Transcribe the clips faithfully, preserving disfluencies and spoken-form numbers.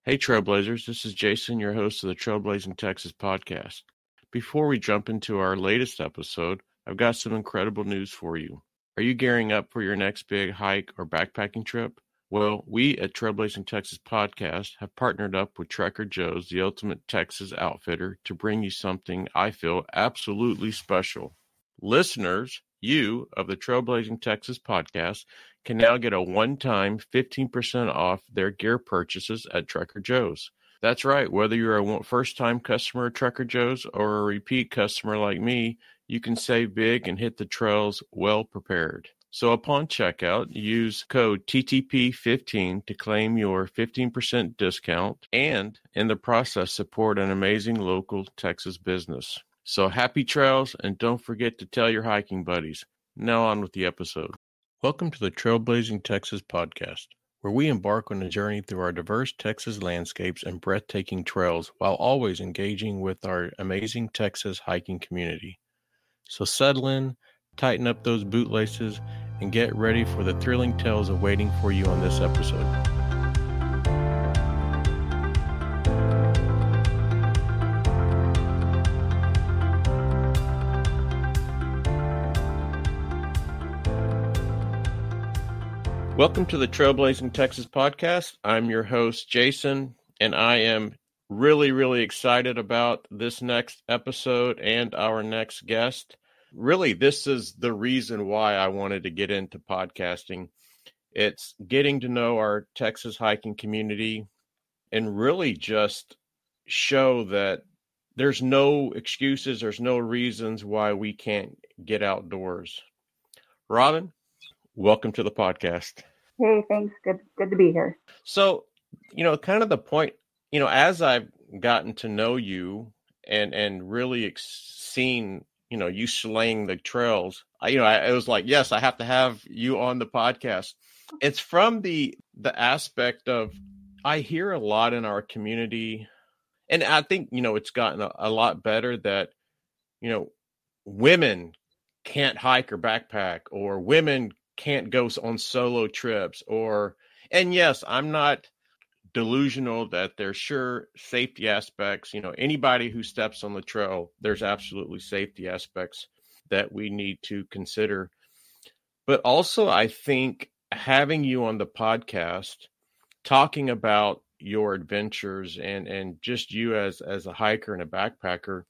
Hey Trailblazers, this is Jason, your host of the Trailblazing Texas podcast. Before we jump into our latest episode, I've got some incredible news for you. Are you gearing up for your next big hike or backpacking trip? Well, we at Trailblazing Texas podcast have partnered up with Trekker Joe's, the ultimate Texas outfitter, to bring you something I feel absolutely special. Listeners, you of the Trailblazing Texas podcast can now get a one-time fifteen percent off their gear purchases at Trekker Joe's. That's right. Whether you're a first-time customer at Trekker Joe's or a repeat customer like me, you can save big and hit the trails well prepared. So upon checkout, use code T T P fifteen to claim your fifteen percent discount and, in the process, support an amazing local Texas business. So happy trails, and don't forget to tell your hiking buddies. Now on with the episode. Welcome to the Trailblazing Texas podcast, where we embark on a journey through our diverse Texas landscapes and breathtaking trails while always engaging with our amazing Texas hiking community. So settle in, tighten up those bootlaces, and get ready for the thrilling tales awaiting for you on this episode. Welcome to the Trailblazing Texas podcast. I'm your host, Jason, and I am really, really excited about this next episode and our next guest. Really, this is the reason why I wanted to get into podcasting. It's getting to know our Texas hiking community and really just show that there's no excuses, there's no reasons why we can't get outdoors. Robin, welcome to the podcast. Hey, thanks. Good, good to be here. So, you know, kind of the point, you know, as I've gotten to know you and, and really ex- seen, you know, you slaying the trails, I, you know, I, it was like, yes, I have to have you on the podcast. It's from the, the aspect of, I hear a lot in our community, and I think, you know, it's gotten a, a lot better that, you know, women can't hike or backpack, or women can't go on solo trips, or, and yes, I'm not delusional that there's sure safety aspects. You know, anybody who steps on the trail, there's absolutely safety aspects that we need to consider. But also, I think having you on the podcast, talking about your adventures and, and just you as, as a hiker and a backpacker,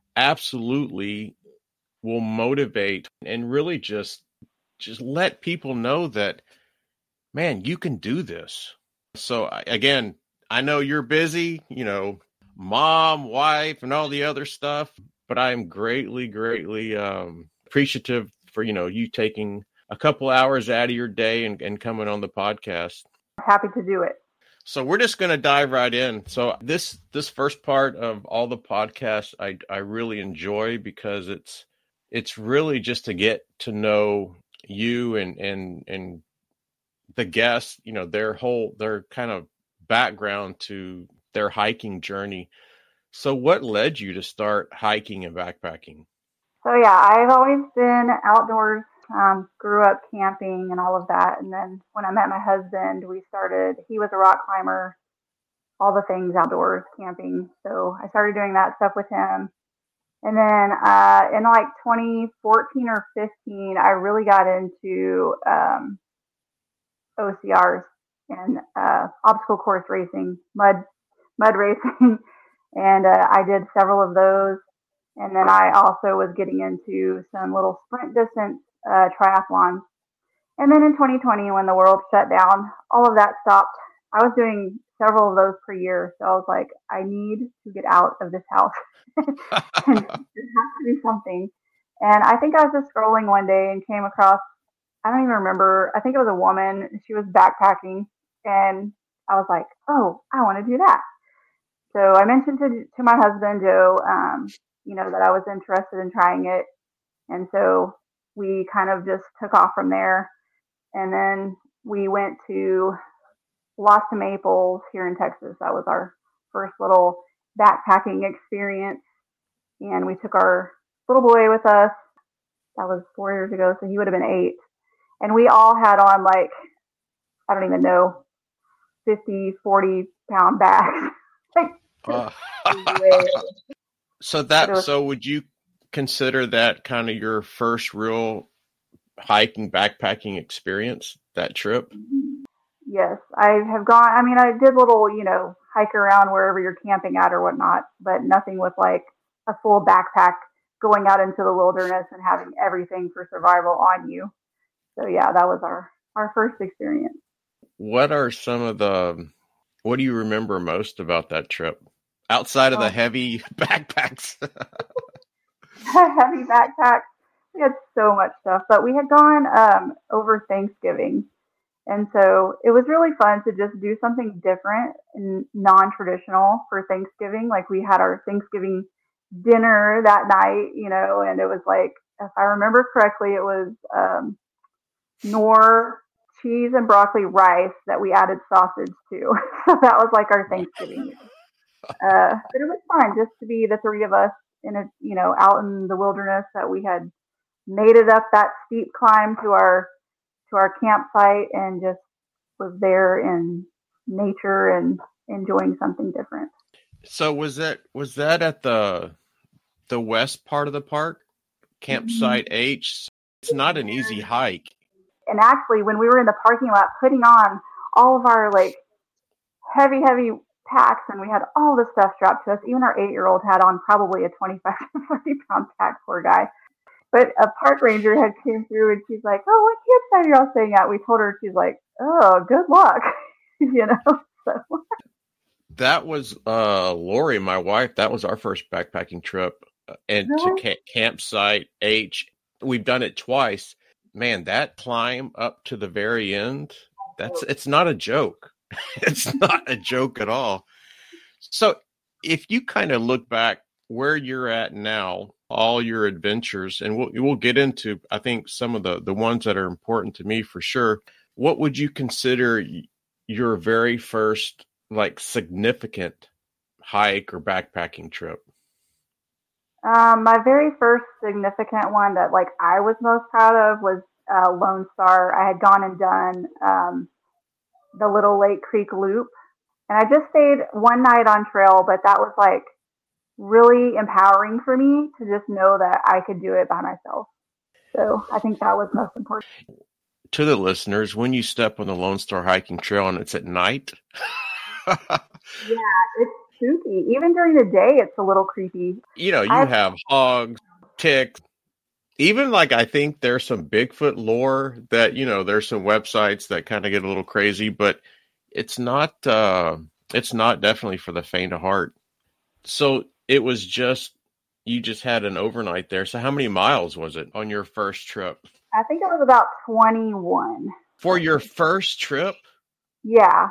absolutely will motivate and really just just let people know that, man, you can do this. So again, I know you're busy, you know, mom, wife, and all the other stuff, but I am greatly, greatly um, appreciative for, you know, you taking a couple hours out of your day and, and coming on the podcast. Happy to do it. So we're just going to dive right in. So this, this first part of all the podcasts, I, I really enjoy because it's, it's really just to get to know you and, and, and the guests, you know, their whole, their kind of background to their hiking journey. So what led you to start hiking and backpacking? So yeah, I've always been outdoors, um, grew up camping and all of that. And then when I met my husband, we started, he was a rock climber, all the things outdoors, camping. So I started doing that stuff with him. And then uh, in like twenty fourteen or fifteen, I really got into um, O C Rs and uh, obstacle course racing, mud mud racing, and uh, I did several of those. And then I also was getting into some little sprint distance uh, triathlons. And then in twenty twenty, when the world shut down, all of that stopped. I was doing several of those per year, so I was like, I need to get out of this house. And there has to be something. And I think I was just scrolling one day and came across, I don't even remember, I think it was a woman. She was backpacking, and I was like, oh, I want to do that. So I mentioned to to my husband, Joe, um, you know, that I was interested in trying it. And so we kind of just took off from there. And then we went to Los Maples here in Texas. That was our first little backpacking experience. And we took our little boy with us. That was four years ago, so he would have been eight. And we all had on, like, I don't even know, fifty, forty pound bags. like, Uh, way, so that, was, so would you consider that kind of your first real hiking, backpacking experience, that trip? Yes, I have gone. I mean, I did little, you know, hike around wherever you're camping at or whatnot, but nothing with like a full backpack going out into the wilderness and having everything for survival on you. So yeah, that was our, our first experience. What are some of the, what do you remember most about that trip? Outside of Oh. the heavy backpacks. Heavy backpacks. We had so much stuff, but we had gone um, over Thanksgiving. And so it was really fun to just do something different and non-traditional for Thanksgiving. Like we had our Thanksgiving dinner that night, you know, and it was like, if I remember correctly, it was um, Knorr cheese and broccoli rice that we added sausage to. So that was like our Thanksgiving meal. Uh, but it was fun just to be the three of us in a, you know, out in the wilderness that we had made it up that steep climb to our to our campsite and just was there in nature and enjoying something different. So was that was that at the the west part of the park, campsite mm-hmm. H? It's not an easy hike. And actually, when we were in the parking lot putting on all of our like heavy, heavy packs, and we had all the stuff strapped to us, even our eight-year-old had on probably a twenty-five to forty pound pack, poor guy. But a park ranger had came through and she's like, "Oh, what campsite are y'all staying at?" We told her, she's like, "Oh, good luck," you know. So. That was uh, Lori, my wife. That was our first backpacking trip, and really? to ca- campsite H. We've done it twice. Man, that climb up to the very end, that's it's not a joke. It's not a joke at all. So if you kind of look back where you're at now, all your adventures, and we'll we'll get into, I think, some of the, the ones that are important to me for sure. What would you consider your very first, like, significant hike or backpacking trip? Um, my very first significant one that, like, I was most proud of was uh, Lone Star. I had gone and done um, the Little Lake Creek Loop, and I just stayed one night on trail, but that was, like, really empowering for me to just know that I could do it by myself. So I think that was most important. To the listeners, when you step on the Lone Star hiking trail and it's at night. Yeah, it's spooky. Even during the day, it's a little creepy. You know, you I've, have hogs, ticks. Even like, I think there's some Bigfoot lore that, you know, there's some websites that kind of get a little crazy, but it's not, uh, it's not definitely for the faint of heart. So it was just, you just had an overnight there. So how many miles was it on your first trip? I think it was about twenty-one. For your first trip? Yeah.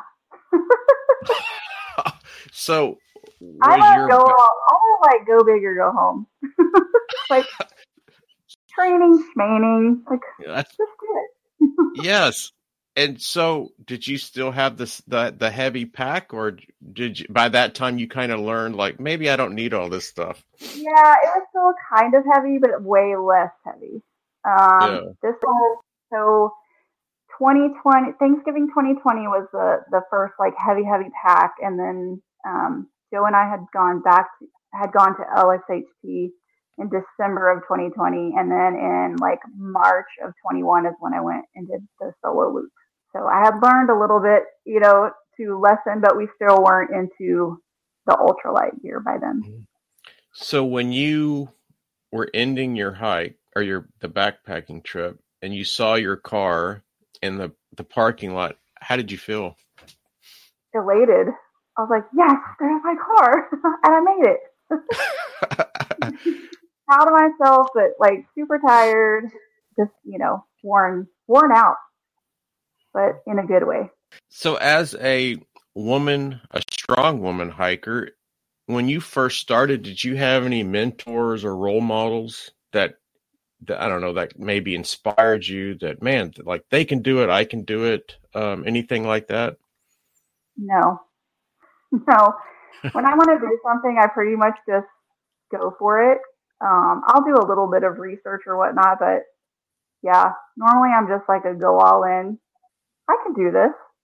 So I don't your... go, I don't like go big or go home. Like training, schmaining, like That's... just do it. Yes. And so, did you still have this the the heavy pack, or did you, by that time you kind of learned like maybe I don't need all this stuff? Yeah, it was still kind of heavy, but way less heavy. Um, yeah. This was so twenty twenty Thanksgiving twenty twenty was the the first like heavy heavy pack, and then um, Joe and I had gone back had gone to L S H T in December of twenty twenty, and then in like March of twenty-one is when I went and did the solo loop. So I had learned a little bit, you know, to lessen, but we still weren't into the ultralight gear by then. So when you were ending your hike or your the backpacking trip and you saw your car in the, the parking lot, how did you feel? Elated. I was like, yes, there's my car. And I made it. Proud of myself, but like super tired, just, you know, worn worn out, but in a good way. So as a woman, a strong woman hiker, when you first started, did you have any mentors or role models that, that I don't know, that maybe inspired you that, man, like they can do it, I can do it, um, anything like that? No. No. When I want to do something, I pretty much just go for it. Um, I'll do a little bit of research or whatnot, but yeah, normally I'm just like a go all in. I can do this.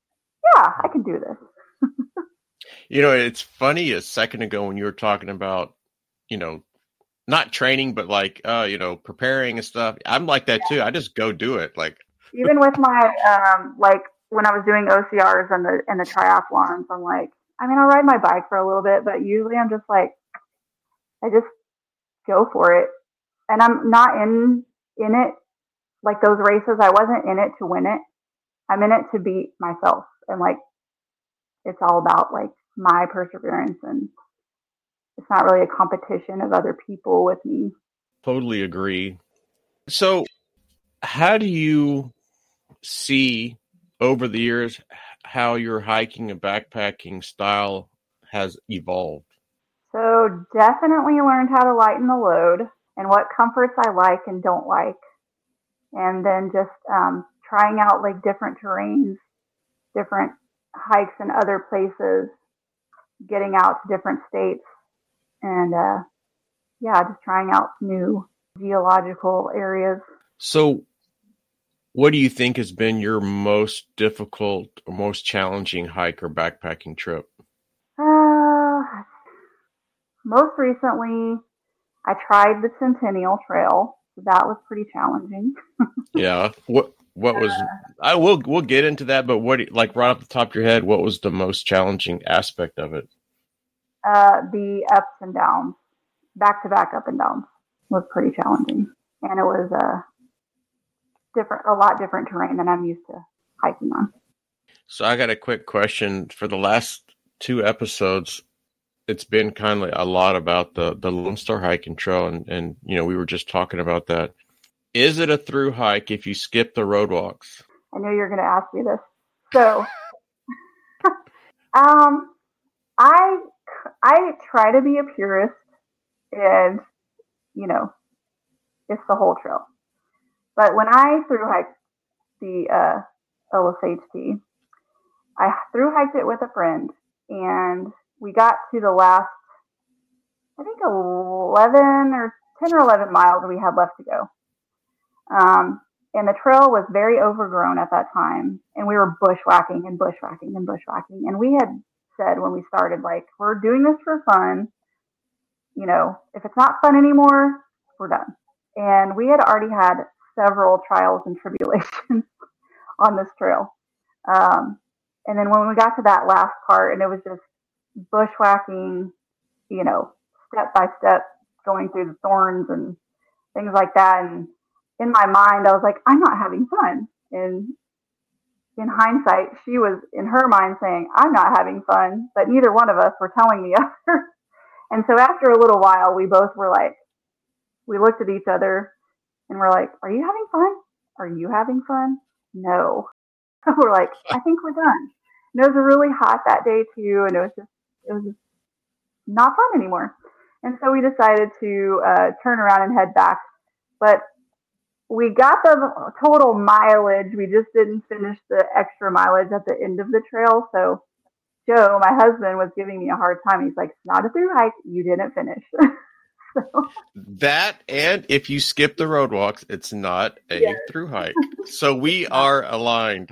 yeah, I can do this. You know, it's funny a second ago when you were talking about, you know, not training, but like, uh, you know, preparing and stuff. I'm like that too. I just go do it. Like, even with my, um, like when I was doing O C Rs and the, and the triathlons, I'm like, I mean, I'll ride my bike for a little bit, but usually I'm just like, I just go for it. And I'm not in, in it. Like those races, I wasn't in it to win it. I'm in it to beat myself. And like, it's all about like my perseverance, and it's not really a competition of other people with me. totally agree. So how do you see over the years how your hiking and backpacking style has evolved? So definitely learned how to lighten the load and what comforts I like and don't like. And then just um, trying out like different terrains, different hikes in other places, getting out to different states, and uh, yeah, just trying out new geological areas. So what do you think has been your most difficult or most challenging hike or backpacking trip? Uh, most recently, I tried the Centennial Trail. So that was pretty challenging. Yeah. What what was I will we'll get into that, but what like right off the top of your head, what was the most challenging aspect of it? Uh, the ups and downs, back to back up and downs, was pretty challenging, and it was a uh, different, a lot different terrain than I'm used to hiking on. So I got a quick question. For the last two episodes, it's been kind of a lot about the the Lone Star Hiking Trail, and and you know we were just talking about that. Is it a through hike if you skip the road walks? I knew you were going to ask me this. So, um, I I try to be a purist, and you know, it's the whole trail. But when I through hiked the uh, O S H T, I through hiked it with a friend, and we got to the last, I think eleven or ten or eleven miles we had left to go. Um, and the trail was very overgrown at that time, and we were bushwhacking and bushwhacking and bushwhacking. And we had said when we started, like, we're doing this for fun. You know, if it's not fun anymore, we're done. And we had already had several trials and tribulations on this trail. Um, and then when we got to that last part, and it was just bushwhacking, you know, step by step, going through the thorns and things like that. And in my mind, I was like, I'm not having fun. And in hindsight, she was in her mind saying, I'm not having fun, but neither one of us were telling the other. And so after a little while, we both were like, we looked at each other and we're like, are you having fun? Are you having fun? No. We're like, I think we're done. And it was really hot that day too. And it was just, it was just not fun anymore. And so we decided to uh, turn around and head back. But we got the total mileage. We just didn't finish the extra mileage at the end of the trail. So Joe, my husband, was giving me a hard time. He's like, it's not a through hike. You didn't finish. So. That, and if you skip the road walks, it's not a yes. through hike. So we are aligned.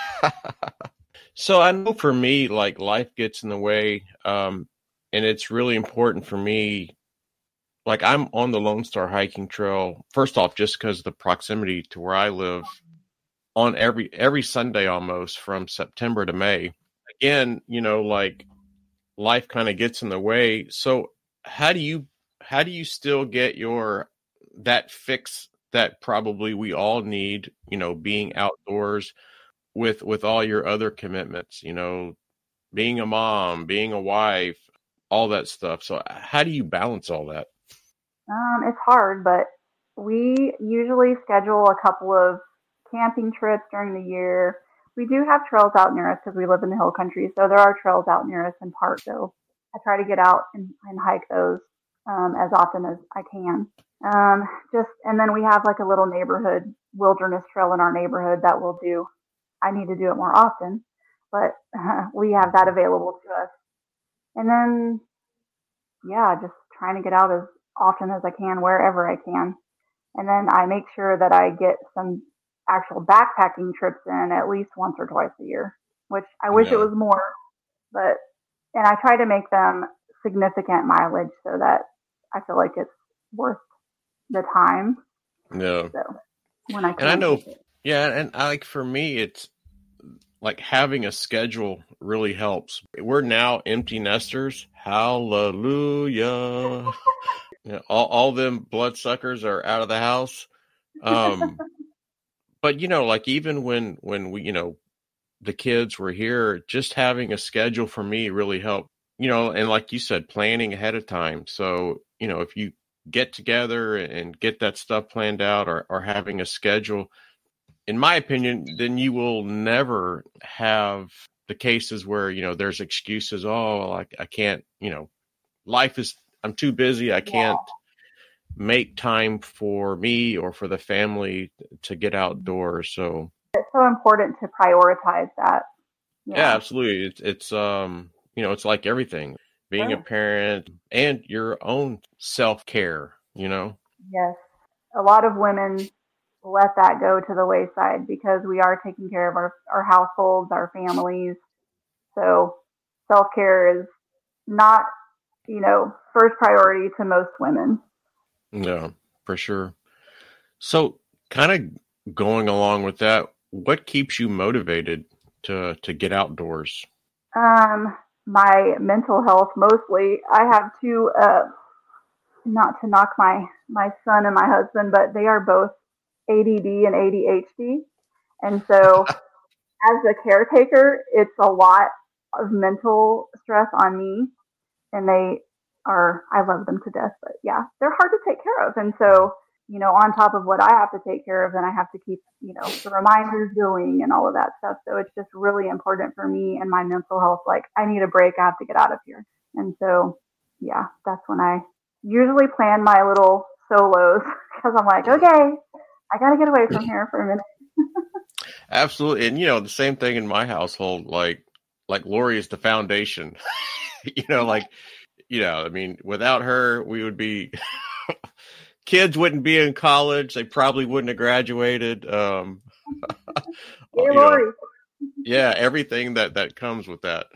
So I know for me, like life gets in the way. Um, and it's really important for me. Like I'm on the Lone Star Hiking Trail, first off, just because of the proximity to where I live, on every every Sunday almost from September to May. Again, you know, like life kind of gets in the way. So how do you how do you still get your that fix that probably we all need, you know, being outdoors with with all your other commitments, you know, being a mom, being a wife, all that stuff. So how do you balance all that? Um, it's hard, but we usually schedule a couple of camping trips during the year. We do have trails out near us because we live in the hill country, so there are trails out near us in part, though. I try to get out and, and hike those um, as often as I can. Um, just and then we have like a little neighborhood wilderness trail in our neighborhood that we'll do. I need to do it more often, but uh, we have that available to us. And then, yeah, just trying to get out as often as I can, wherever I can. And then I make sure that I get some actual backpacking trips in at least once or twice a year. which I wish it No, was more, but, and I try to make them significant mileage so that I feel like it's worth the time. no. So when I And I can know, take it. yeah, and I like for me, it's like having a schedule really helps. We're now empty nesters. Hallelujah. You know, all, all them bloodsuckers are out of the house. Um, but you know, like even when, when we, you know, the kids were here, just having a schedule for me really helped, you know, and like you said, planning ahead of time. So, you know, if you get together and get that stuff planned out or, or having a schedule, in my opinion, then you will never have the cases where, you know, there's excuses. Oh, I, I can't, you know, life is, I'm too busy. I Yeah. can't make time for me or for the family to get outdoors. So It's so important to prioritize that. yeah, Yeah. absolutely. It's, it's, um, you know, it's like everything, being a Sure. parent and your own self-care, you know? Yes. A lot of women let that go to the wayside because we are taking care of our, our households, our families. So self care is not, you know, first priority to most women. Yeah, for sure. So kind of going along with that, what keeps you motivated to, to get outdoors? Um, my mental health mostly. I have two, uh, not to knock my, my son and my husband, but they are both A D D and A D H D. And so as a caretaker, it's a lot of mental stress on me. And they are, I love them to death, but yeah, they're hard to take care of. And so, you know, on top of what I have to take care of, then I have to keep, you know, the reminders going and all of that stuff. So it's just really important for me and my mental health. Like, I need a break. I have to get out of here. And so, yeah, that's when I usually plan my little solos because I'm like, okay, I got to get away from here for a minute. Absolutely. And, you know, the same thing in my household, like, like Lori is the foundation, you know, like, you know, I mean, without her, we would be, kids wouldn't be in college. They probably wouldn't have graduated. Um, Hey, you know, Lori. yeah, everything that, that comes with that.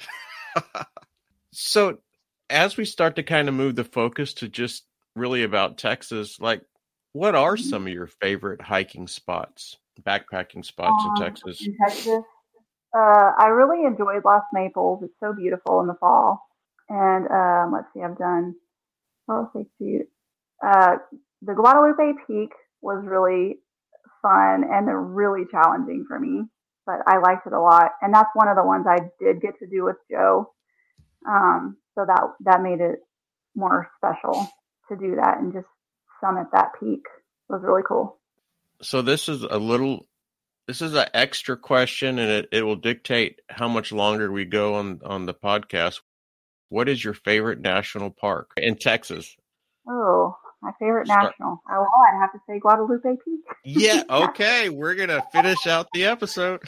So as we start to kind of move the focus to just really about Texas, like what are some of your favorite hiking spots, backpacking spots in Um, Texas? in Texas, uh, I really enjoyed Lost Maples. It's so beautiful in the fall. And um, let's see, I've done, oh, let's see, uh, the Guadalupe Peak was really fun and really challenging for me, but I liked it a lot. And that's one of the ones I did get to do with Joe. Um, so that that made it more special to do that and just summit that peak. It was really cool. So this is a little, this is an extra question and it, it will dictate how much longer we go on, on the podcast. What is your favorite national park in Texas? Oh, my favorite Start. national. Oh, well, I'd have to say Guadalupe Peak. Yeah. Okay. We're going to finish out the episode.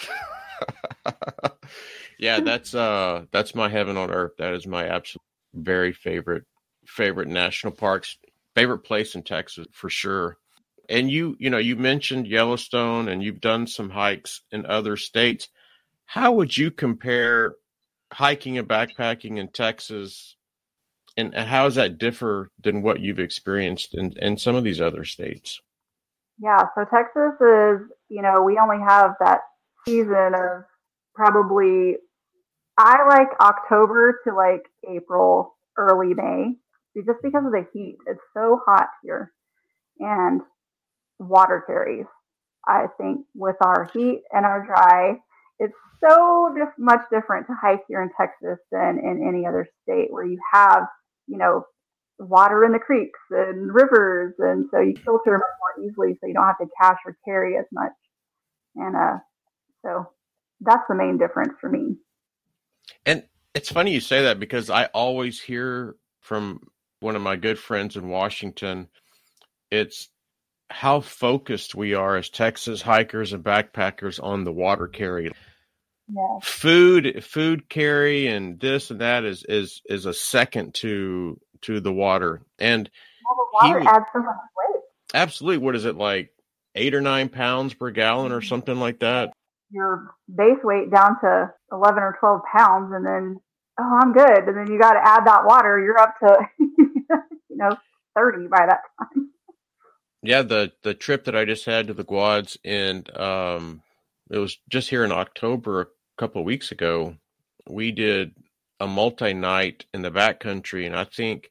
Yeah, that's uh that's my heaven on earth. That is my absolute very favorite favorite national parks, favorite place in Texas for sure. And you, you know, you mentioned Yellowstone and you've done some hikes in other states. How would you compare hiking and backpacking in Texas and, and how does that differ than what you've experienced in, in some of these other states? Yeah, so Texas is, you know, we only have that season of probably, I like October to like April, early May, just because of the heat. It's so hot here. And water carries. I think with our heat and our dry, it's so dif- much different to hike here in Texas than in any other state where you have, you know, water in the creeks and rivers, and so you filter much more easily, so you don't have to cache or carry as much. And uh, so that's the main difference for me. And it's funny you say that because I always hear from one of my good friends in Washington, it's how focused we are as Texas hikers and backpackers on the water carry. Yeah. Food, food carry and this and that is, is, is a second to, to the water. And Well, the water he adds so much weight. absolutely, what is it like eight or nine pounds per gallon or something like that? your base weight down to eleven or twelve pounds, and then, oh, I'm good. And then you got to add that water. You're up to, you know, thirty by that time. Yeah, the the trip that I just had to the Guads, and um, it was just here in October a couple of weeks ago. We did a multi-night in the backcountry, and I think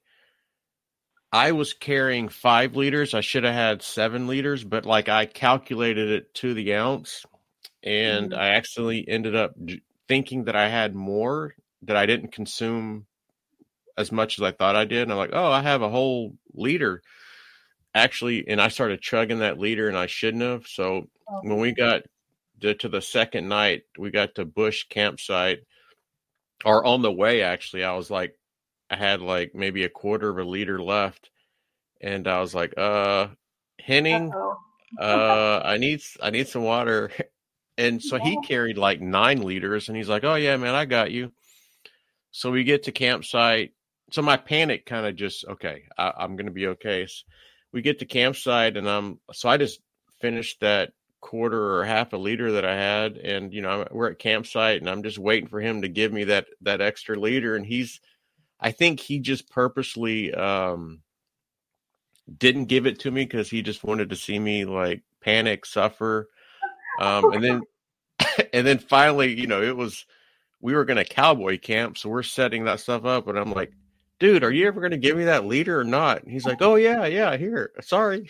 I was carrying five liters. I should have had seven liters, but like I calculated it to the ounce, and mm-hmm. I actually ended up thinking that I had more, that I didn't consume as much as I thought I did. And I'm like, oh, I have a whole liter. Actually, and I started chugging that liter, and I shouldn't have. So oh. when we got to, to the second night, we got to Bush campsite, or on the way, actually, I was like, I had like maybe a quarter of a liter left. And I was like, uh, Henning, uh, I need, I need some water. And so he carried like nine liters, and he's like, oh yeah, man, I got you. So we get to campsite. So my panic kind of just, okay, I, I'm going to be okay. So we get to campsite, and I'm, so I just finished that quarter or half a liter that I had. And, you know, we're at campsite, and I'm just waiting for him to give me that, that extra liter. And he's, I think he just purposely um, didn't give it to me because he just wanted to see me like panic, suffer. Um, and then, and then finally, you know, it was, we were going to cowboy camp. So we're setting that stuff up, and I'm like, dude, are you ever going to give me that liter or not? And he's like, oh yeah, yeah, here, sorry.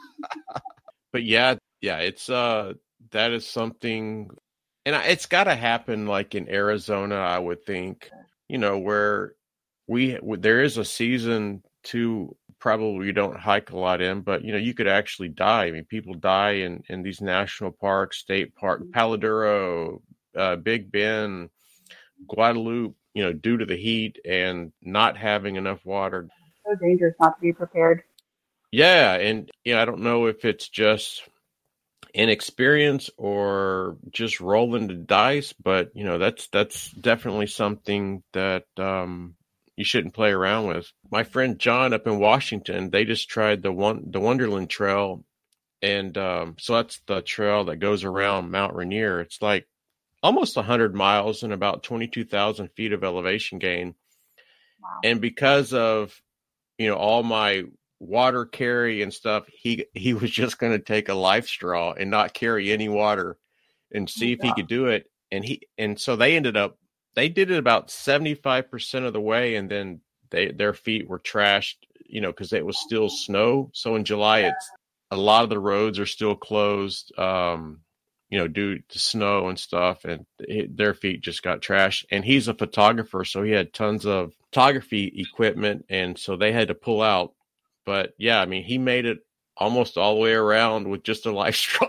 But yeah, yeah, it's, uh, that is something, and it's got to happen like in Arizona, I would think, you know, where we, there is a season to probably you don't hike a lot in, but you know, you could actually die. I mean, people die in, in these national parks, state park, Palo Duro, uh, Big Bend, Guadalupe, you know, due to the heat and not having enough water. So dangerous not to be prepared. Yeah. And, you know, I don't know if it's just inexperience or just rolling the dice, but, you know, that's, that's definitely something that um, you shouldn't play around with. My friend John up in Washington, they just tried the one, the Wonderland Trail. And um, so that's the trail that goes around Mount Rainier. It's like almost one hundred miles and about twenty-two thousand feet of elevation gain. Wow. And because of, you know, all my water carry and stuff, he he was just going to take a life straw and not carry any water and see oh, if God. he could do it. And he and so they ended up, they did it about seventy-five percent of the way, and then they their feet were trashed, you know, because it was still snow. So in July, yeah. it's a lot of the roads are still closed. Um, you know, due to snow and stuff, and it, their feet just got trashed. And he's a photographer, so he had tons of photography equipment, and so they had to pull out. But yeah, I mean, he made it almost all the way around with just a life straw.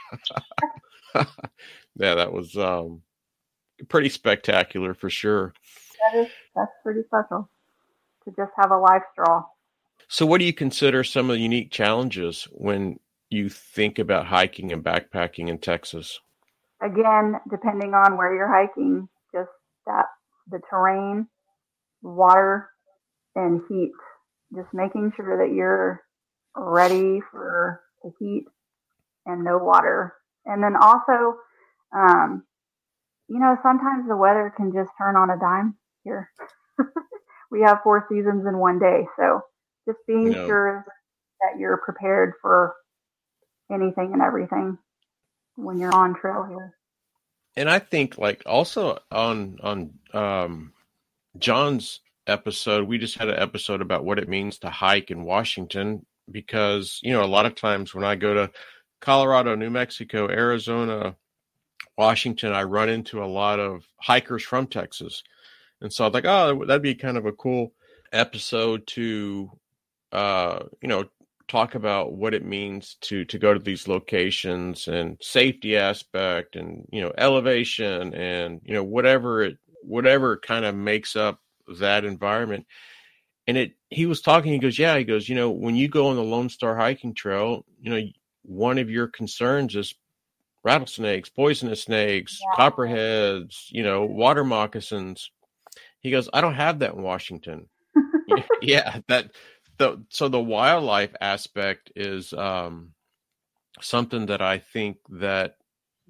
Yeah, that was um, pretty spectacular for sure. That is, that's pretty special to just have a life straw. So what do you consider some of the unique challenges when you think about hiking and backpacking in Texas? Again, depending on where you're hiking, just that the terrain, water, and heat. Just making sure that you're ready for the heat and no water. And then also, um, you know, sometimes the weather can just turn on a dime here. We have four seasons in one day. So just being you know, sure that you're prepared for anything and everything when you're on trail here. And I think like also on on um, John's episode, we just had an episode about what it means to hike in Washington, because, you know, a lot of times when I go to Colorado, New Mexico, Arizona, Washington, I run into a lot of hikers from Texas. And so I was like, oh, that'd be kind of a cool episode to, uh, you know, talk about what it means to to go to these locations and safety aspect and, you know, elevation and, you know, whatever it whatever kind of makes up that environment. And it he was talking, he goes, yeah, he goes, you know, when you go on the Lone Star hiking trail, you know, one of your concerns is rattlesnakes, poisonous snakes, yeah. copperheads, you know, water moccasins. He goes, I don't have that in Washington. Yeah, that The, so the wildlife aspect is um, something that I think that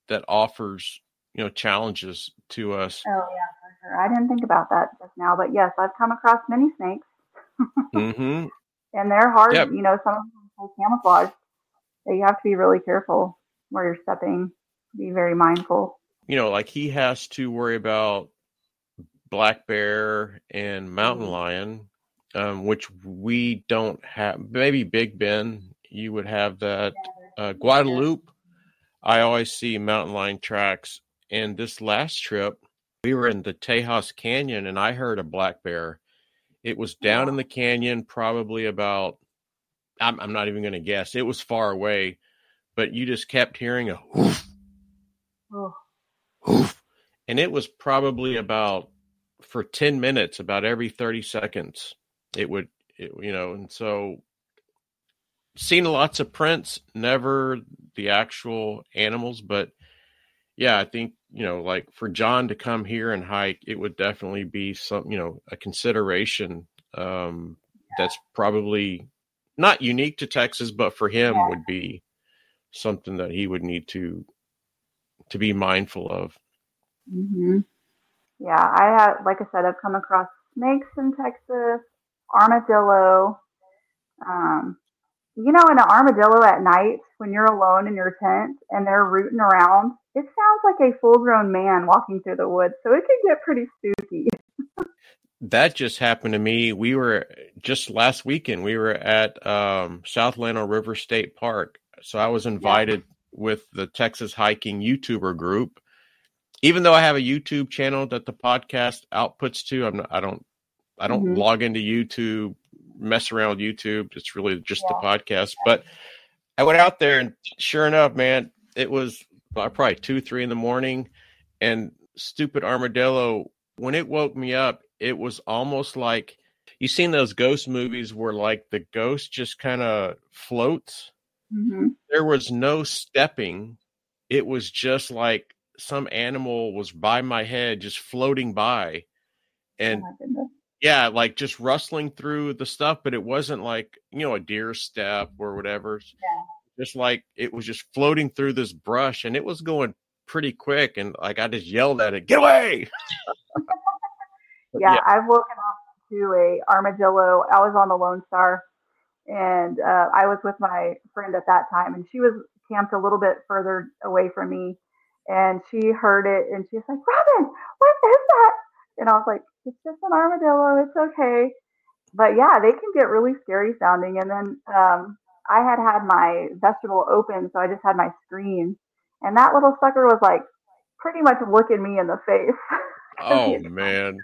that offers, you know, challenges to us. Oh yeah, for sure. I didn't think about that just now, but yes, I've come across many snakes, Mm-hmm. and they're hard. Yep. You know, some of them are camouflage. So you have to be really careful where you're stepping. Be very mindful. You know, like he has to worry about black bear and mountain lion, um, which we don't have. Maybe Big Bend, you would have that. Uh, Guadalupe, I always see mountain lion tracks. And this last trip, we were in the Tejas Canyon, and I heard a black bear. It was down in the canyon, probably about, I'm, I'm not even going to guess. It was far away, but you just kept hearing a whoof, Oh. whoof. And it was probably about, for ten minutes, about every thirty seconds, it would, it, you know, and so seen lots of prints, never the actual animals, but yeah, I think, you know, like for John to come here and hike, it would definitely be some, you know, a consideration um, that's probably not unique to Texas, but for him Yeah. would be something that he would need to, to be mindful of. Mm-hmm. Yeah, I have, like I said, I've come across snakes in Texas, armadillo. Um, you know, an armadillo at night when you're alone in your tent and they're rooting around, it sounds like a full-grown man walking through the woods. So it can get pretty spooky. That just happened to me. We were just last weekend, we were at um, South Llano River State Park. So I was invited yeah. with the Texas Hiking YouTuber group. Even though I have a YouTube channel that the podcast outputs to, I'm not, I don't, I don't mm-hmm. log into YouTube, mess around with YouTube. It's really just yeah. the podcast. But I went out there, and sure enough, man, it was probably two, three in the morning, and stupid armadillo. When it woke me up, it was almost like you seen those ghost movies where like the ghost just kind of floats. Mm-hmm. There was no stepping. It was just like some animal was by my head, just floating by. And oh yeah, like just rustling through the stuff, but it wasn't like, you know, a deer step or whatever. Yeah. Just like it was just floating through this brush, and it was going pretty quick. And like, I just yelled at it, get away. yeah, yeah, I've woken up to a armadillo. I was on the Lone Star, and uh, I was with my friend at that time, and she was camped a little bit further away from me. And she heard it, and she was like, Robin, what is that? And I was like, it's just an armadillo. It's okay. But yeah, they can get really scary sounding. And then um, I had had my vegetable open, so I just had my screen. And that little sucker was like pretty much looking me in the face. Oh, man.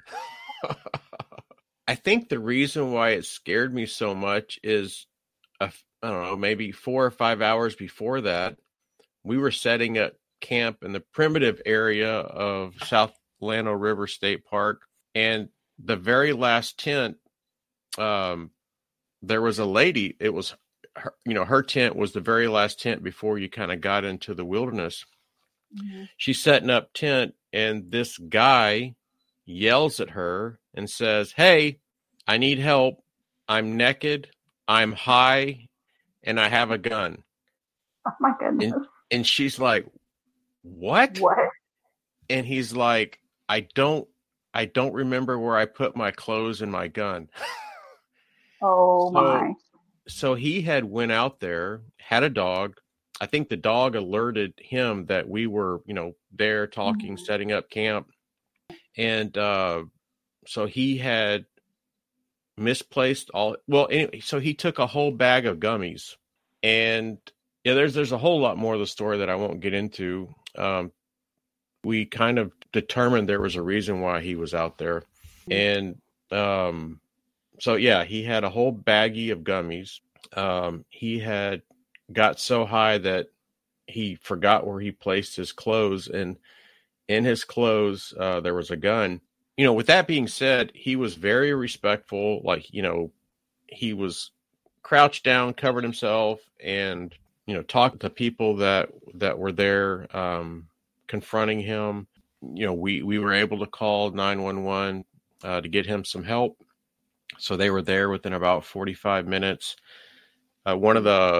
I think the reason why it scared me so much is, a, I don't know, maybe four or five hours before that, we were setting up camp in the primitive area of South Llano River State Park, and the very last tent, um, there was a lady. It was, her, you know, her tent was the very last tent before you kind of got into the wilderness. Mm-hmm. She's setting up tent, and this guy yells at her and says, "Hey, I need help. I'm naked. I'm high, and I have a gun." Oh my goodness! And, and she's like, What? What? And he's like, I don't, I don't remember where I put my clothes and my gun. Oh so, my. So he had went out there, had a dog. I think the dog alerted him that we were, you know, there talking, mm-hmm. setting up camp. And uh, so he had misplaced all, well, anyway, so he took a whole bag of gummies. And yeah, there's, there's a whole lot more of the story that I won't get into. Um, we kind of determined there was a reason why he was out there. And um, so, yeah, he had a whole baggie of gummies. Um, he had got so high that he forgot where he placed his clothes. And in his clothes, uh, there was a gun. You know, with that being said, he was very respectful. Like, you know, he was crouched down, covered himself, and you know, talk to people that, that were there, um, confronting him. You know, we, we were able to call nine one one, uh, to get him some help. So they were there within about forty-five minutes. Uh, one of the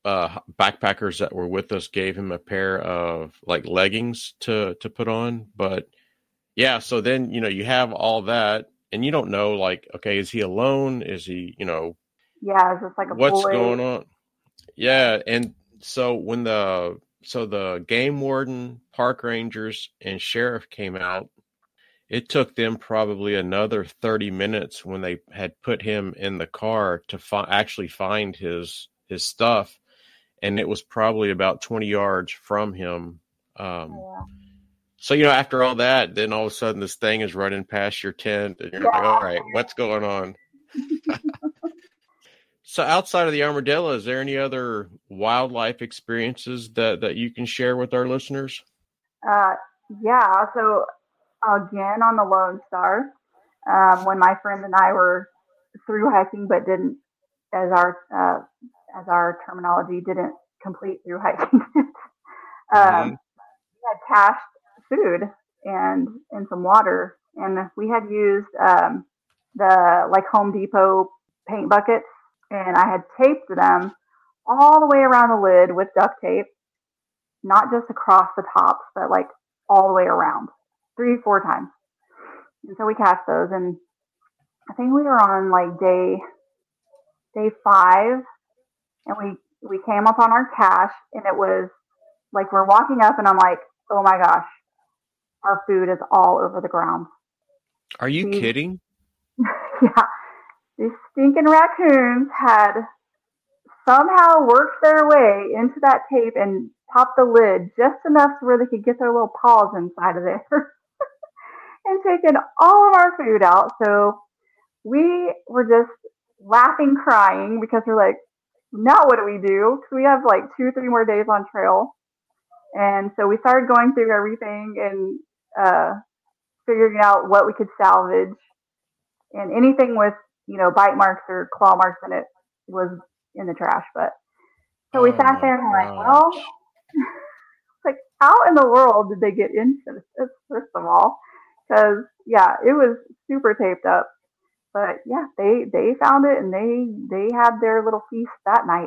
uh, backpackers that were with us gave him a pair of like leggings to to put on. But yeah, so then you know you have all that, and you don't know like, okay, is he alone? Is he, you know, Yeah, it's just like a what's boy. going on? Yeah, and so when the so the game warden, park rangers, and sheriff came out, it took them probably another thirty minutes when they had put him in the car to fi- actually find his his stuff, and it was probably about twenty yards from him. Um, Yeah. so you know, after all that, then all of a sudden this thing is running past your tent, and you're Yeah. like, "All right, what's going on?" So outside of the armadillo, is there any other wildlife experiences that, that you can share with our listeners? Uh, yeah. So again, on the Lone Star, um, when my friend and I were through hiking, but didn't, as our uh, as our terminology, didn't complete through hiking. um, Mm-hmm. we had cached food and and some water, and we had used um, the like Home Depot paint buckets, and I had taped them all the way around the lid with duct tape, not just across the tops, but like all the way around, three, four times. And so we cached those, and I think we were on like day day five, and we we came up on our cache, and it was like we're walking up, and I'm like, oh my gosh, our food is all over the ground. Are you These kidding? yeah, these stinking raccoons had somehow worked their way into that tape and popped the lid just enough to where they could get their little paws inside of there and taken all of our food out. So we were just laughing, crying because we're like, now what do we do? Because we have like two, three more days on trail. And so we started going through everything and uh, figuring out what we could salvage. And anything with, you know, bite marks or claw marks in it was in the trash. But so we Oh sat my there and we're like, well, gosh. like, how in the world did they get into this, first of all? Because, yeah, it was super taped up. But yeah, they they found it and they they had their little feast that night.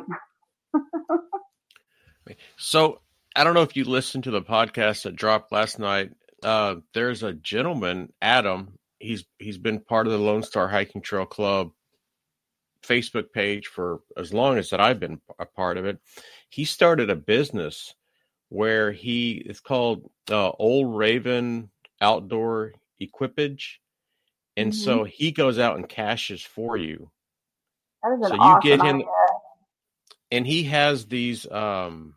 So I don't know if you listened to the podcast that dropped last night. Uh, there's a gentleman, Adam. He's he's been part of the Lone Star Hiking Trail Club Facebook page for as long as that I've been a part of it. He started a business where he it's called uh, Old Raven Outdoor Equipage, and Mm-hmm. so he goes out and caches for you. That is an So you get awesome him, idea. and he has these um,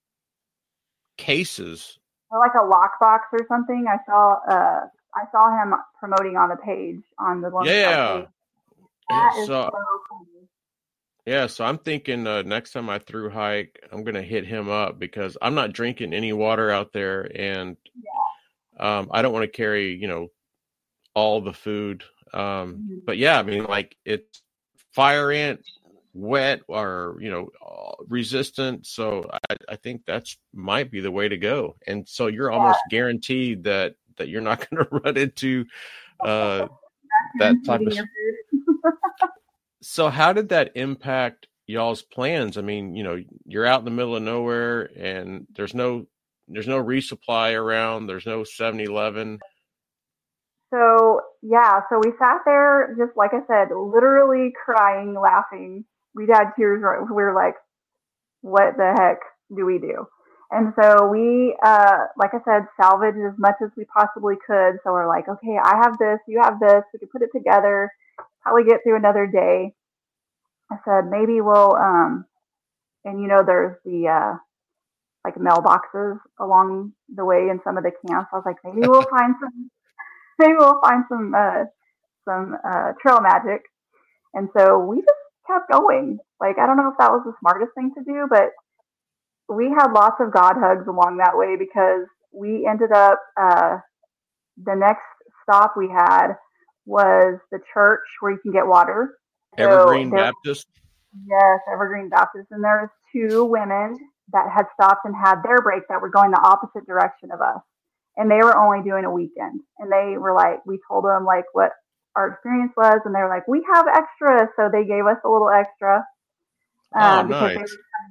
cases. Or like a lockbox or something. I saw uh I saw him promoting on the page on the Lone Star Yeah. page. That is So so funny. yeah, so I'm thinking uh, next time I through hike, I'm gonna hit him up because I'm not drinking any water out there, and um, I don't want to carry, you know, all the food. Um, Mm-hmm. but yeah, I mean, like it's fire ant, wet, or you know, uh, resistant. So I, I think that's might be the way to go. And so you're Yeah, almost guaranteed that that you're not going to run into uh, that raccoons type eating of. your food. So how did that impact y'all's plans? I mean, you know, you're out in the middle of nowhere, and there's no there's no resupply around. There's no seven eleven. So yeah, so we sat there just like I said, literally crying, laughing. We had tears. We were like, "What the heck do we do?" And so we, uh, like I said, salvaged as much as we possibly could. So we're like, "Okay, I have this, you have this. We can put it together. Probably get through another day." I said, "Maybe we'll." Um, and you know, there's the uh, like mailboxes along the way in some of the camps. I was like, "Maybe we'll find some." Maybe we'll find some uh, some uh, trail magic. And so we just kept going. Like, I don't know if that was the smartest thing to do, but we had lots of God hugs along that way because we ended up, uh, the next stop we had was the church where you can get water. So Evergreen there, Baptist. yes, Evergreen Baptist. And there was two women that had stopped and had their break that were going the opposite direction of us. And they were only doing a weekend. And they were like, we told them like what our experience was, and they were like, we have extra, so they gave us a little extra Oh, um, because they were nice. coming off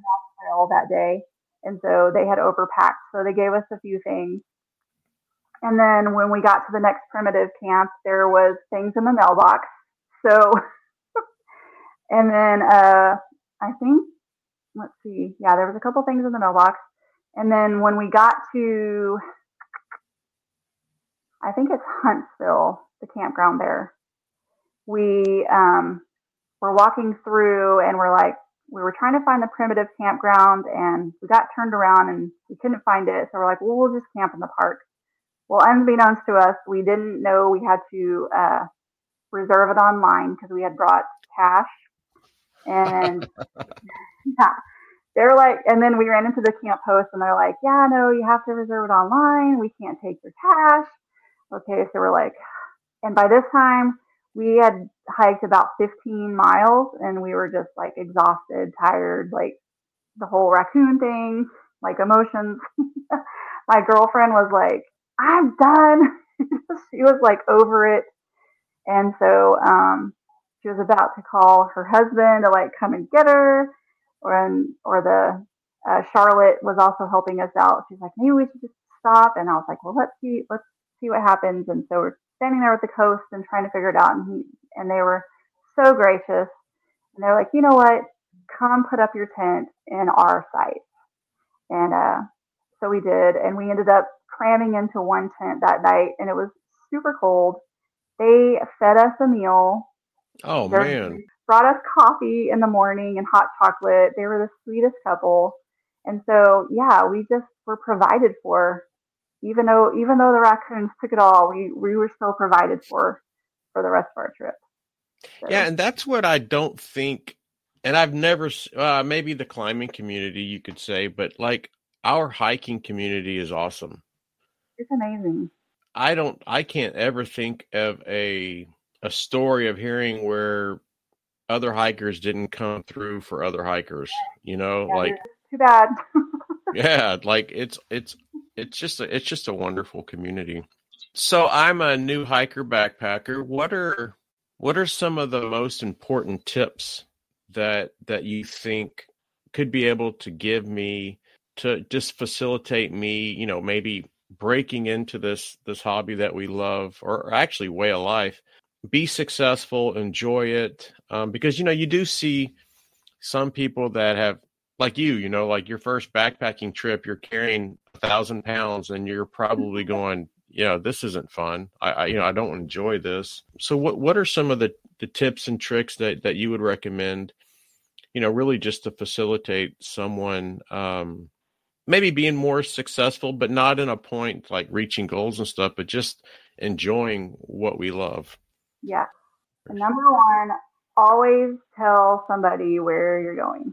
trail that day. And so they had overpacked. So they gave us a few things. And then when we got to the next primitive camp, there was things in the mailbox. So, and then uh, I think, let's see, yeah, there was a couple things in the mailbox. And then when we got to, I think it's Huntsville, the campground there, we um, were walking through and we're like, we were trying to find the primitive campground and we got turned around and we couldn't find it. So we're like, well, we'll just camp in the park. Well, unbeknownst to us, we didn't know we had to uh, reserve it online because we had brought cash. And yeah, they're like, and then we ran into the camp host and they're like, yeah, no, you have to reserve it online. We can't take your cash. Okay, so we're like, and by this time, we had hiked about fifteen miles and we were just like exhausted, tired, like the whole raccoon thing, like emotions. My girlfriend was like, I'm done. She was like over it. And so um, she was about to call her husband to like come and get her. Or, or the uh, Charlotte was also helping us out. She's like, maybe we should just stop. And I was like, well, let's see, let's see what happens. And so we're standing there with the coast and trying to figure it out. And he, and they were so gracious. And they're like, you know what? Come put up your tent in our site. And uh, so we did. And we ended up cramming into one tent that night. And it was super cold. They fed us a meal. Oh, They're, man. Brought us coffee in the morning and hot chocolate. They were the sweetest couple. And so, yeah, we just were provided for. Even though even though the raccoons took it all, we, we were still provided for for the rest of our trip. So. Yeah, and that's what I don't think, and I've never, uh, maybe the climbing community, you could say, but like our hiking community is awesome. It's amazing. I don't, I can't ever think of a a story of hearing where other hikers didn't come through for other hikers, you know, yeah, like, too bad. yeah, like it's, it's, it's just, a, it's just a wonderful community. So I'm a new hiker backpacker. What are, what are some of the most important tips that, that you think could be able to give me to just facilitate me, you know, maybe breaking into this, this hobby that we love, or actually way of life, be successful, enjoy it. Um, because, you know, you do see some people that have, like you, you know, like your first backpacking trip, you're carrying a thousand pounds and you're probably going, yeah, this isn't fun. I, I, you know, I don't enjoy this. So what, what are some of the, the tips and tricks that, that you would recommend, you know, really just to facilitate someone, um, maybe being more successful, but not in a point like reaching goals and stuff, but just enjoying what we love? Yeah. Number one, always tell somebody where you're going.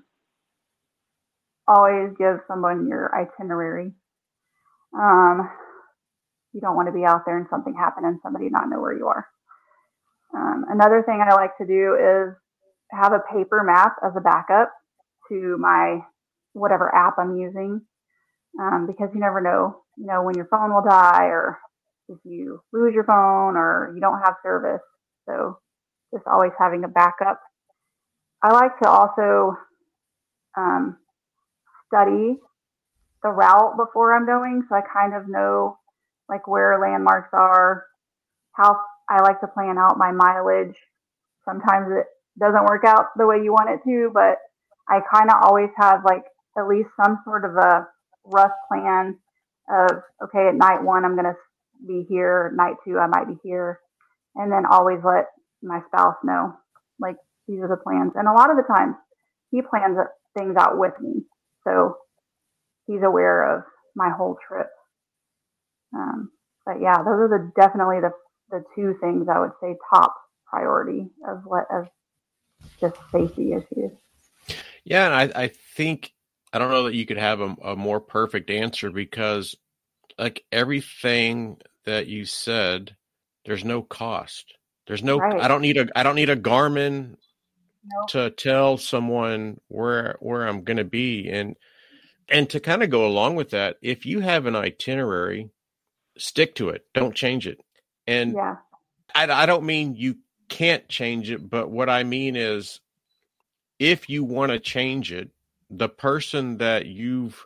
Always give someone your itinerary. Um, you don't want to be out there and something happen and somebody not know where you are. Um, another thing I like to do is have a paper map as a backup to my whatever app I'm using, um, because you never know, you know, when your phone will die or if you lose your phone or you don't have service. So just always having a backup. I like to also um, study the route before I'm going, so I kind of know like where landmarks are, how I like to plan out my mileage. Sometimes it doesn't work out the way you want it to, but I kind of always have like at least some sort of a rough plan of, okay, at night one, I'm going to be here. Night two, I might be here. And then always let my spouse know, like, these are the plans. And a lot of the times he plans things out with me. So he's aware of my whole trip. Um, but yeah, those are the definitely the, the two things I would say top priority of what of just safety issues. Yeah, and I, I think I don't know that you could have a, a more perfect answer, because like everything that you said, there's no cost. There's no Right. I don't need a I don't need a Garmin Nope. to tell someone where where I'm going to be, and and to kind of go along with that, if you have an itinerary, stick to it. Don't change it. And Yeah. I, I don't mean you can't change it, but what I mean is if you want to change it, the person that you've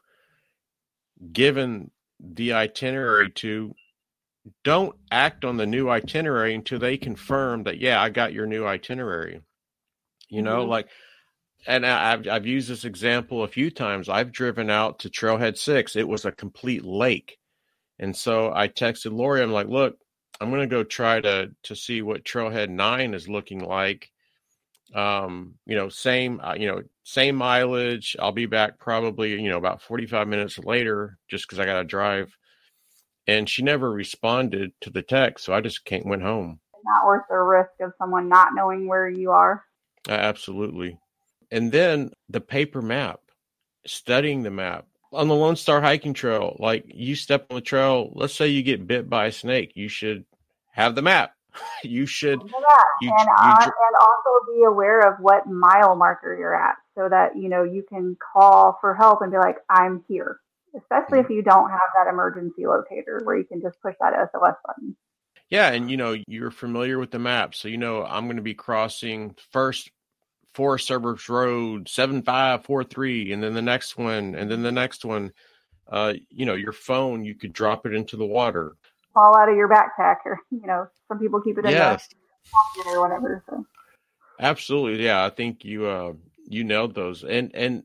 given the itinerary to, don't act on the new itinerary until they confirm that, yeah, I got your new itinerary. You know, Mm-hmm. like, and I- I've I've used this example a few times. I've driven out to Trailhead Six. It was a complete lake, and so I texted Lori. I'm like, look, I'm going to go try to to see what Trailhead Nine is looking like. Um, you know, same, uh, you know, same mileage. I'll be back probably, you know, about forty-five minutes later, just because I got to drive. And she never responded to the text, so I just can't went home. Not worth the risk of someone not knowing where you are. Uh, absolutely. And then the paper map, studying the map on the Lone Star Hiking Trail. Like, you step on the trail, let's say you get bit by a snake, you should have the map. You should, you, and, you, uh, and also be aware of what mile marker you're at, so that, you know, you can call for help and be like, I'm here. Especially if you don't have that emergency locator where you can just push that S O S button. Yeah, and you know, you're familiar with the map, so you know I'm going to be crossing first Forest Service Road seven five four three, and then the next one, and then the next one. Uh, you know, your phone, you could drop it into the water. Fall out of your backpack, or, you know, some people keep it in yes. the pocket or whatever. So. Absolutely, yeah. I think you uh, you nailed those, and and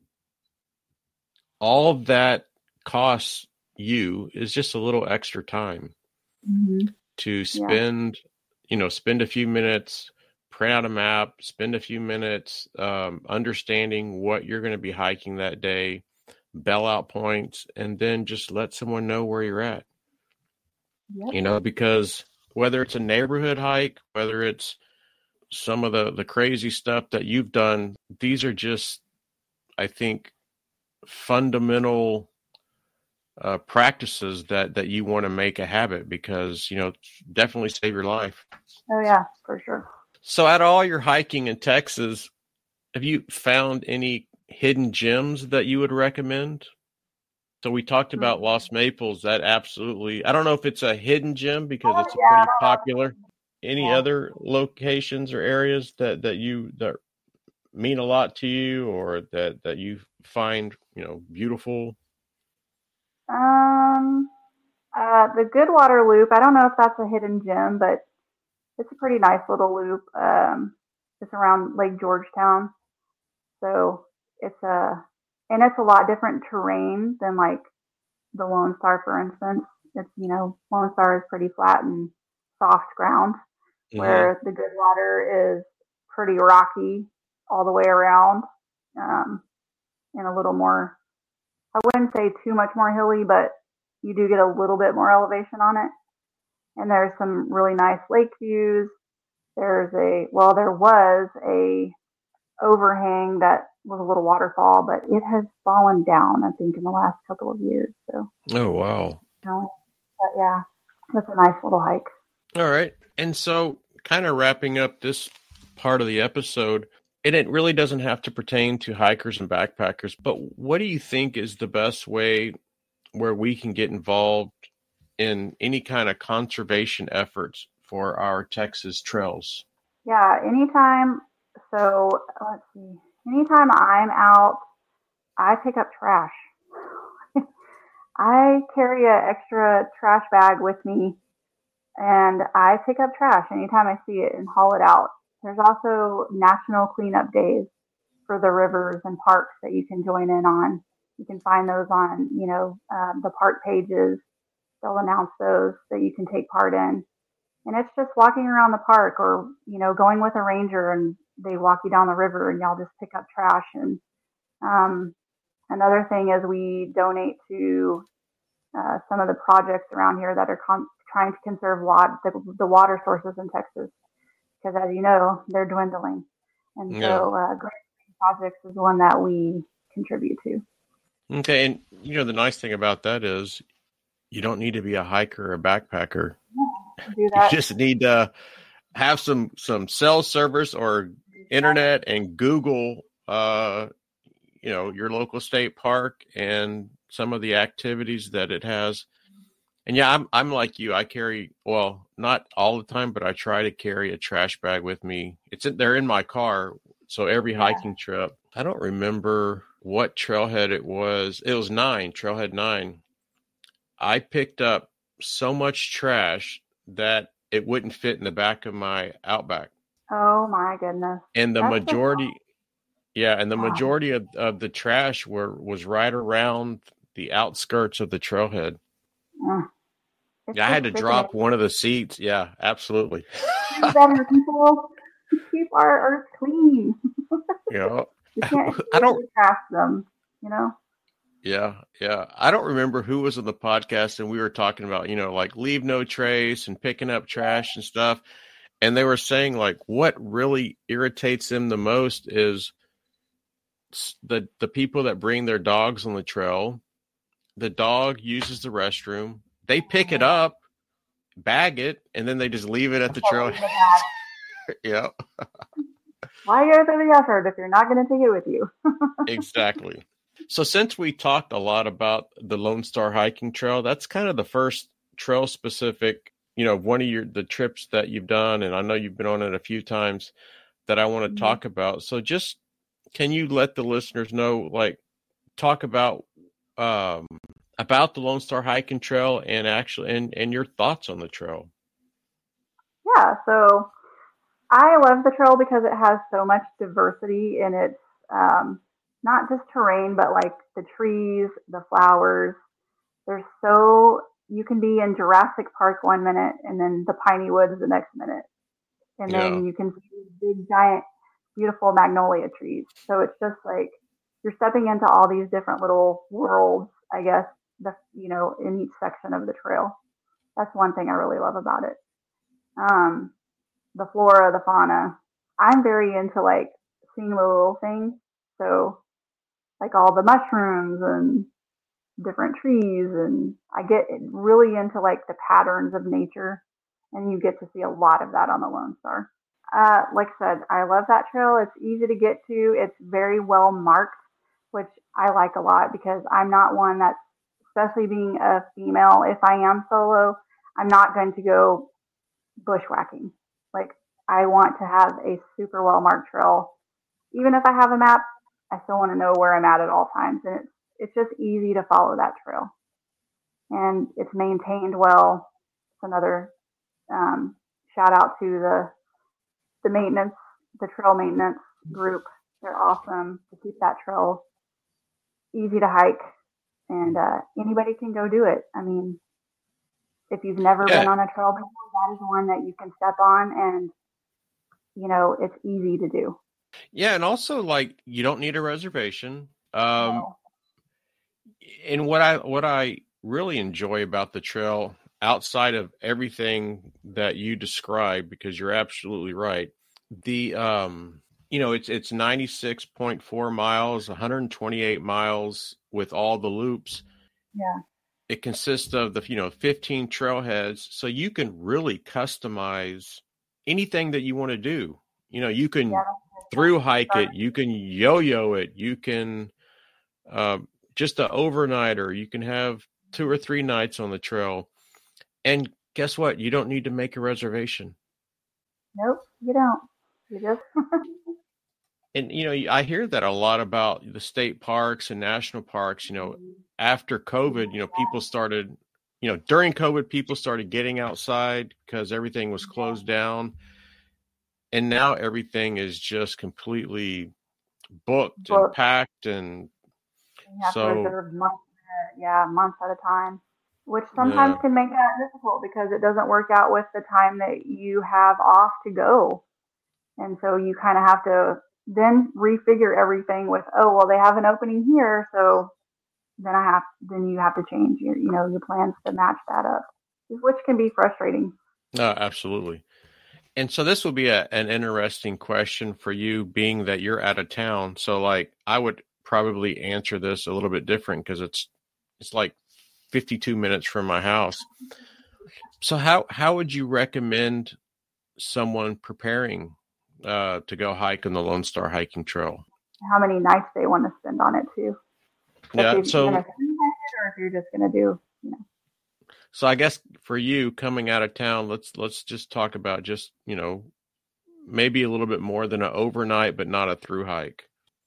all of that costs you is just a little extra time mm-hmm. to spend. Yeah. You know, spend a few minutes, print out a map, spend a few minutes um, understanding what you're going to be hiking that day, bell out points, and then just let someone know where you're at. Yep. You know, because whether it's a neighborhood hike, whether it's some of the, the crazy stuff that you've done, these are just, I think, fundamental uh, practices that, that you want to make a habit, because, you know, definitely save your life. Oh, yeah, for sure. So out of all your hiking in Texas, have you found any hidden gems that you would recommend? So we talked about mm-hmm. Lost Maples. That absolutely, I don't know if it's a hidden gem because oh, it's a yeah. pretty popular. Any yeah. other locations or areas that, that you that mean a lot to you, or that, that you find, you know, beautiful? Um, uh, the Goodwater Loop. I don't know if that's a hidden gem, but it's a pretty nice little loop. Um, it's around Lake Georgetown, so it's a and it's a lot different terrain than like the Lone Star, for instance. It's, you know, Lone Star is pretty flat and soft ground, mm-hmm. where the Goodwater is pretty rocky all the way around, um, and a little more, I wouldn't say too much more hilly, but you do get a little bit more elevation on it. And there's some really nice lake views. There's a, well, there was a overhang that was a little waterfall, but it has fallen down, I think, in the last couple of years. So. Oh, wow. You know, but yeah, that's a nice little hike. All right. And so kind of wrapping up this part of the episode, and it really doesn't have to pertain to hikers and backpackers, but what do you think is the best way where we can get involved in any kind of conservation efforts for our Texas trails? Yeah, anytime. So let's see. Anytime I'm out, I pick up trash. I carry an extra trash bag with me, and I pick up trash anytime I see it and haul it out. There's also national cleanup days for the rivers and parks that you can join in on. You can find those on, you know, um, the park pages. They'll announce those that you can take part in. And it's just walking around the park, or, you know, going with a ranger and they walk you down the river and y'all just pick up trash. And um, another thing is we donate to uh, some of the projects around here that are con- trying to conserve wat- the, the water sources in Texas, because as you know, they're dwindling. And yeah. so uh, Great Projects is one that we contribute to. Okay. And, you know, the nice thing about that is you don't need to be a hiker or a backpacker. Yeah, do that. You just need to have some, some cell service or internet and Google, uh, you know, your local state park and some of the activities that it has. And yeah, I'm, I'm like you. I carry, well, not all the time, but I try to carry a trash bag with me. It's in, they're in my car. So every yeah. hiking trip, I don't remember what trailhead it was. It was nine, Trailhead nine. I picked up so much trash that it wouldn't fit in the back of my Outback. Oh my goodness. And the That's just majority, yeah, and the God. majority of, of the trash were was right around the outskirts of the trailhead. Mm. It's Yeah, I had just to sickening. drop one of the seats. Yeah, absolutely. Do better, people. Keep our earth clean. You know, We can't I don't. easily trash them, you know? Yeah, yeah. I don't remember who was on the podcast, and we were talking about, you know, like leave no trace and picking up trash and stuff. And they were saying like what really irritates them the most is s- the the people that bring their dogs on the trail. The dog uses the restroom. They pick it up, bag it, and then they just leave it at the trail. Yeah, Why go through the effort if you're not going to take it with you? exactly. So since we talked a lot about the Lone Star Hiking Trail, that's kind of the first trail specific, you know, one of your the trips that you've done, and I know you've been on it a few times, that I want to Mhm. talk about. So just can you let the listeners know, like, talk about um about the Lone Star Hiking Trail and actually and, and your thoughts on the trail? Yeah, so I love the trail because it has so much diversity in its um, not just terrain, but like the trees, the flowers. There's so you can be in Jurassic Park one minute and then the piney woods the next minute, and Yeah. then you can see these big, giant, beautiful magnolia trees. So it's just like you're stepping into all these different little worlds, I guess. The you know in each section of the trail. That's one thing I really love about it. Um, the flora, the fauna. I'm very into like seeing the little things. So like all the mushrooms and different trees, and I get really into like the patterns of nature, and you get to see a lot of that on the Lone Star. Uh, like I said, I love that trail. It's easy to get to. It's very well marked, which I like a lot because I'm not one that's, especially being a female, if I am solo, I'm not going to go bushwhacking. Like I want to have a super well marked trail. Even if I have a map, I still want to know where I'm at at all times, and it's it's just easy to follow that trail, and it's maintained well. It's another um, shout out to the the maintenance, the trail maintenance group. They're awesome to keep that trail easy to hike, and uh, anybody can go do it. I mean, if you've never Yeah. been on a trail before, that is one that you can step on, and you know it's easy to do. Yeah, and also like you don't need a reservation. Um So, and what I what I really enjoy about the trail outside of everything that you described, because you're absolutely right. The um you know, it's it's ninety-six point four miles, one hundred twenty-eight miles with all the loops. yeah, It consists of the, you know, fifteen trailheads, so you can really customize anything that you want to do. You know, you can yeah, through hike it, you can yo-yo it, you can uh, just an overnighter, you can have two or three nights on the trail. And guess what? You don't need to make a reservation. nope, you don't. You just And, you know, I hear that a lot about the state parks and national parks. You know, after COVID, you know, people started, you know, during COVID, people started getting outside because everything was closed down. And now everything is just completely booked and book. packed. And You have to so, reserve months, yeah, months at a time, which sometimes yeah, can make that difficult because it doesn't work out with the time that you have off to go. And so you kind of have to then refigure everything with, oh, well, they have an opening here. So then I have, then you have to change your, you know, your plans to match that up, which can be frustrating. no, absolutely. And so this will be a, an interesting question for you, being that you're out of town. So like I would probably answer this a little bit different because it's it's like fifty-two minutes from my house. So how how would you recommend someone preparing uh, to go hike on the Lone Star Hiking Trail? How many nights they want to spend on it too. Yeah, If you're going so to spend it or if you're just going to do, you know. so I guess for you coming out of town, let's let's just talk about just, you know, maybe a little bit more than an overnight, but not a through hike.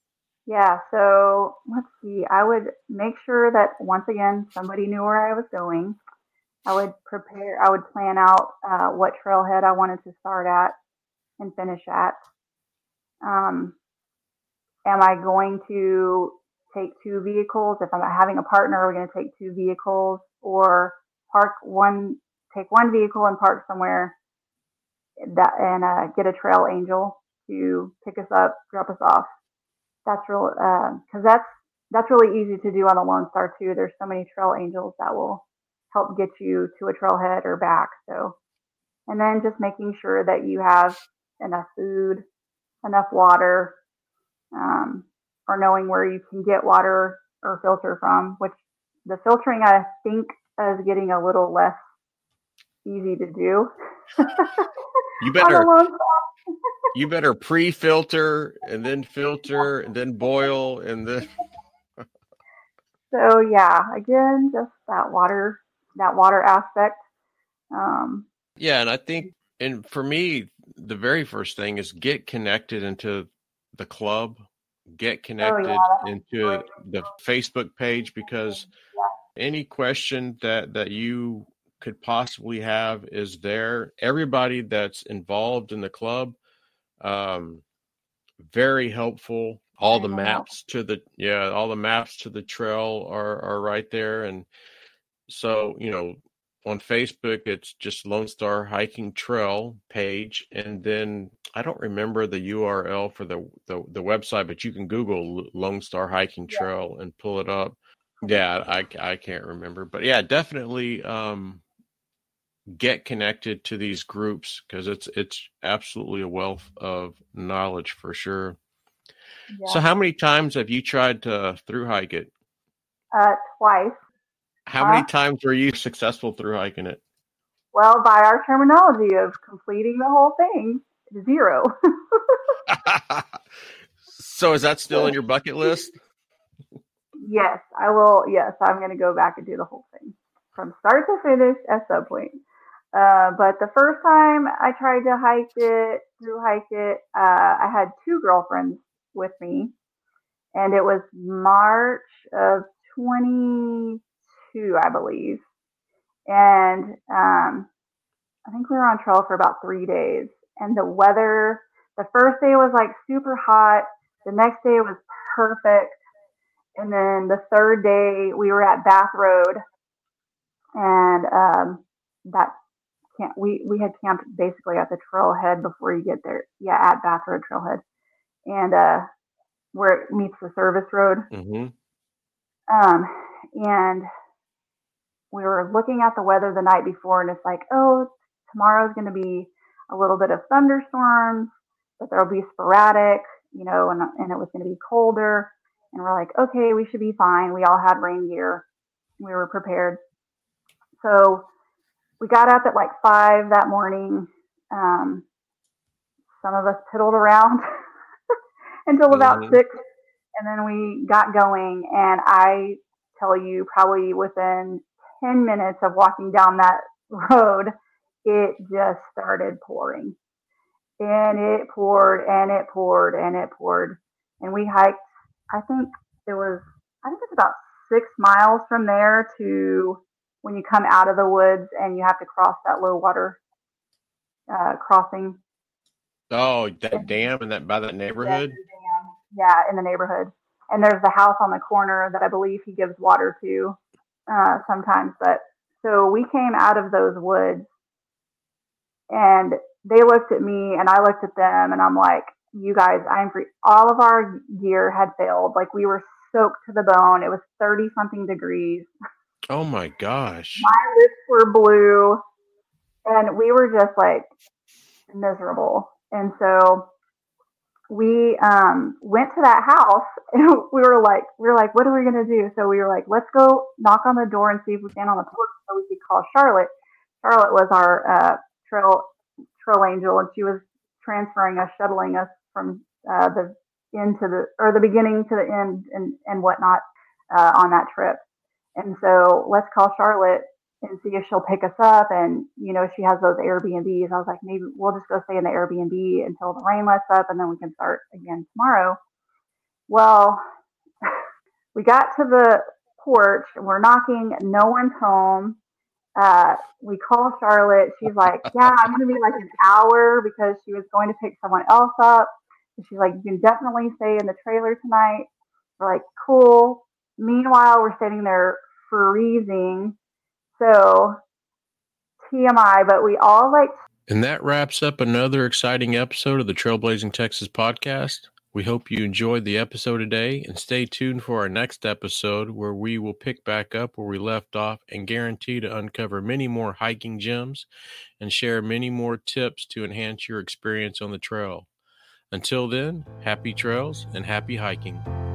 Yeah, so let's see. I would make sure that once again somebody knew where I was going. I would prepare. I would plan out uh, what trailhead I wanted to start at and finish at. Um, am I going to take two vehicles? If I'm having a partner, are we going to take two vehicles or park one, take one vehicle and park somewhere that and uh, get a trail angel to pick us up, drop us off. That's real because uh, that's that's really easy to do on the Lone Star too. There's so many trail angels that will help get you to a trailhead or back. So, and then just making sure that you have enough food, enough water, um, or knowing where you can get water or filter from. Which the filtering I think is getting a little less easy to do. You better you better pre-filter and then filter and then boil and then. So yeah, again, just that water, that water aspect. Um, yeah, and I think, and for me, the very first thing is get connected into the club, get connected oh, yeah, into the Facebook page, because yeah. any question that that you could possibly have is there. Everybody that's involved in the club, um, very helpful. All the maps to the yeah, all the maps to the trail are are right there, and so you know, on Facebook it's just Lone Star Hiking Trail page, and then I don't remember the U R L for the the, the website, but you can Google Lone Star Hiking Trail yeah. and pull it up. Yeah, I I can't remember, but yeah, definitely um, get connected to these groups because it's it's absolutely a wealth of knowledge for sure. Yeah. So how many times have you tried to through hike it? Uh, twice. How huh? many times were you successful through hiking it? Well, by our terminology of completing the whole thing, zero. So is that still in your bucket list? Yes, I will. Yes, I'm going to go back and do the whole thing from start to finish at some point. Uh, but the first time I tried to hike it, through hike it, uh, I had two girlfriends with me, and it was March of twenty-two, I believe. And um, I think we were on trail for about three days. And the weather, the first day was like super hot. The next day was perfect. And then the third day we were at Bath Road, and um, that camp, we, we had camped basically at the trailhead before you get there. Yeah, at Bath Road Trailhead. And uh, where it meets the service road. Mm-hmm. Um, and we were looking at the weather the night before, and it's like, oh, tomorrow's going to be a little bit of thunderstorms, but there'll be sporadic, you know, and, and it was going to be colder. And we're like, okay, we should be fine. We all had rain gear. We were prepared. So we got up at like five that morning. Um, some of us piddled around until about mm-hmm. six. And then we got going. And I tell you, probably within ten minutes of walking down that road, it just started pouring. And it poured and it poured and it poured. And we hiked, I think it was, I think it's about six miles from there to when you come out of the woods and you have to cross that low water uh, crossing. Oh, that dam in that by that neighborhood? Yeah, yeah, in the neighborhood. And there's the house on the corner that I believe he gives water to uh, sometimes. But so we came out of those woods, and they looked at me and I looked at them, and I'm like, you guys, I'm free. All of our gear had failed. Like, we were soaked to the bone. It was thirty something degrees. Oh my gosh. My lips were blue, and we were just like miserable. And so we um, went to that house, and we were like, we were like, what are we going to do? So we were like, let's go knock on the door and see if we can on the porch so we could call Charlotte. Charlotte was our uh, trail trail angel, and she was transferring us, shuttling us from uh, the end to the, or the beginning to the end and, and whatnot uh, on that trip. And so let's call Charlotte and see if she'll pick us up. And, you know, she has those Airbnbs. I was like, maybe we'll just go stay in the Airbnb until the rain lets up, and then we can start again tomorrow. Well, we got to the porch, we're knocking, no one's home. Uh, we call Charlotte. She's like, yeah, I'm going to be like an hour because she was going to pick someone else up. And she's like, you can definitely stay in the trailer tonight. We're like, cool. Meanwhile, we're sitting there freezing. So T M I, but we all like. And that wraps up another exciting episode of the Trailblazing Texas podcast. We hope you enjoyed the episode today, and stay tuned for our next episode where we will pick back up where we left off and guarantee to uncover many more hiking gems and share many more tips to enhance your experience on the trail. Until then, happy trails and happy hiking.